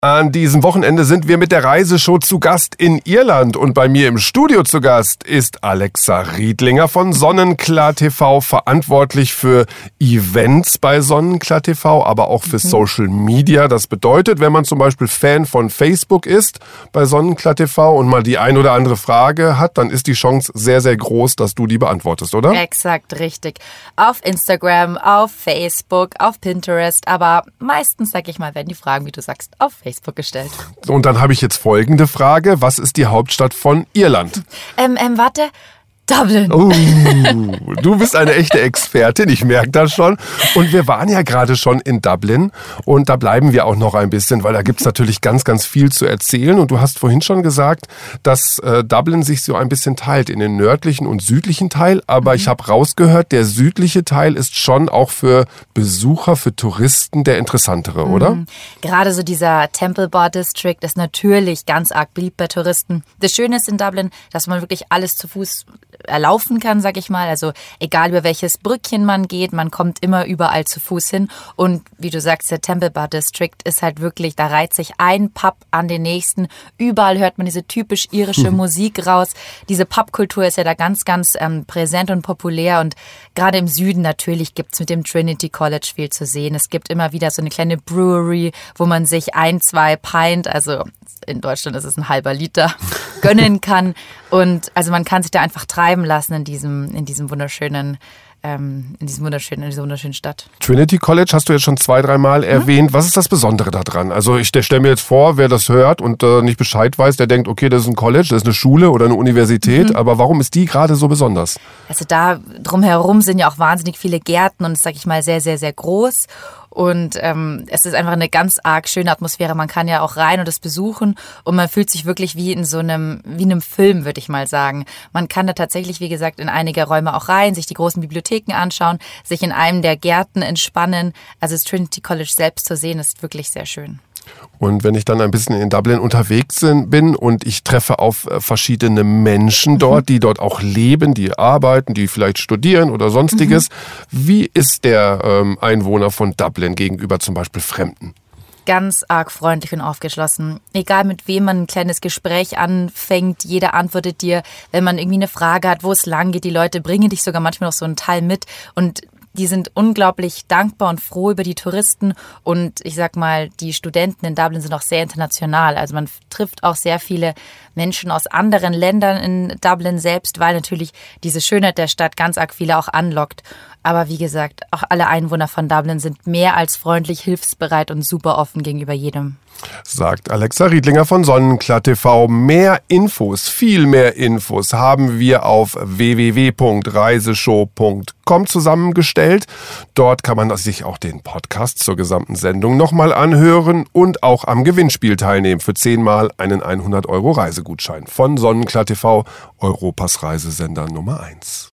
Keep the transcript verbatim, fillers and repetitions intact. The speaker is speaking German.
An diesem Wochenende sind wir mit der Reiseshow zu Gast in Irland und bei mir im Studio zu Gast ist Alexa Riedlinger von Sonnenklar T V, verantwortlich für Events bei Sonnenklar T V, aber auch für mhm. Social Media. Das bedeutet, wenn man zum Beispiel Fan von Facebook ist bei Sonnenklar T V und mal die ein oder andere Frage hat, dann ist die Chance sehr, sehr groß, dass du die beantwortest, oder? Exakt, richtig. Auf Instagram, auf Facebook, auf Pinterest, aber meistens, sag ich mal, werden die Fragen, wie du sagst, auf Facebook. Facebook gestellt. Und dann habe ich jetzt folgende Frage. Was ist die Hauptstadt von Irland? Ähm, ähm, warte. Dublin. Oh, du bist eine echte Expertin, ich merke das schon. Und wir waren ja gerade schon in Dublin und da bleiben wir auch noch ein bisschen, weil da gibt es natürlich ganz, ganz viel zu erzählen. Und du hast vorhin schon gesagt, dass äh, Dublin sich so ein bisschen teilt in den nördlichen und südlichen Teil. Aber mhm. ich habe rausgehört, der südliche Teil ist schon auch für Besucher, für Touristen der interessantere, mhm. oder? Gerade so dieser Temple Bar District ist natürlich ganz arg beliebt bei Touristen. Das Schöne ist in Dublin, dass man wirklich alles zu Fuß erlaufen kann, sag ich mal. Also egal über welches Brückchen man geht, man kommt immer überall zu Fuß hin. Und wie du sagst, der Temple Bar District ist halt wirklich, da reiht sich ein Pub an den nächsten. Überall hört man diese typisch irische mhm. Musik raus. Diese Pubkultur ist ja da ganz, ganz ähm, präsent und populär. Und gerade im Süden natürlich gibt's mit dem Trinity College viel zu sehen. Es gibt immer wieder so eine kleine Brewery, wo man sich ein, zwei Pint, also in Deutschland ist es ein halber Liter, gönnen kann. Und also man kann sich da einfach treiben lassen in diesem, in diesem wunderschönen, ähm, in diesem wunderschönen, in dieser wunderschönen Stadt. Trinity College hast du jetzt schon zwei, dreimal mhm. erwähnt. Was ist das Besondere daran? Also ich stelle mir jetzt vor, wer das hört und äh, nicht Bescheid weiß, der denkt, okay, das ist ein College, das ist eine Schule oder eine Universität. Mhm. Aber warum ist die gerade so besonders? Also da drumherum sind ja auch wahnsinnig viele Gärten und ist, sag ich mal, sehr, sehr, sehr groß. Und ähm, es ist einfach eine ganz arg schöne Atmosphäre. Man kann ja auch rein und das besuchen und man fühlt sich wirklich wie in so einem, wie in einem Film, würde ich mal sagen. Man kann da tatsächlich, wie gesagt, in einige Räume auch rein, sich die großen Bibliotheken anschauen, sich in einem der Gärten entspannen. Also das Trinity College selbst zu sehen, ist wirklich sehr schön. Und wenn ich dann ein bisschen in Dublin unterwegs bin und ich treffe auf verschiedene Menschen dort, mhm. die dort auch leben, die arbeiten, die vielleicht studieren oder sonstiges, mhm. wie ist der ähm, Einwohner von Dublin gegenüber zum Beispiel Fremden? Ganz arg freundlich und aufgeschlossen. Egal mit wem man ein kleines Gespräch anfängt, jeder antwortet dir, wenn man irgendwie eine Frage hat, wo es lang geht. Die Leute bringen dich sogar manchmal noch so einen Teil mit und die sind unglaublich dankbar und froh über die Touristen und ich sag mal, die Studenten in Dublin sind auch sehr international. Also man trifft auch sehr viele Menschen aus anderen Ländern in Dublin selbst, weil natürlich diese Schönheit der Stadt ganz arg viele auch anlockt. Aber wie gesagt, auch alle Einwohner von Dublin sind mehr als freundlich, hilfsbereit und super offen gegenüber jedem. Sagt Alexa Riedlinger von Sonnenklar T V. Mehr Infos, viel mehr Infos haben wir auf w w w punkt reiseshow punkt com zusammengestellt. Dort kann man sich auch den Podcast zur gesamten Sendung nochmal anhören und auch am Gewinnspiel teilnehmen für zehnmal einen hundert Euro Reisegutschein von Sonnenklar T V, Europas Reisesender Nummer eins.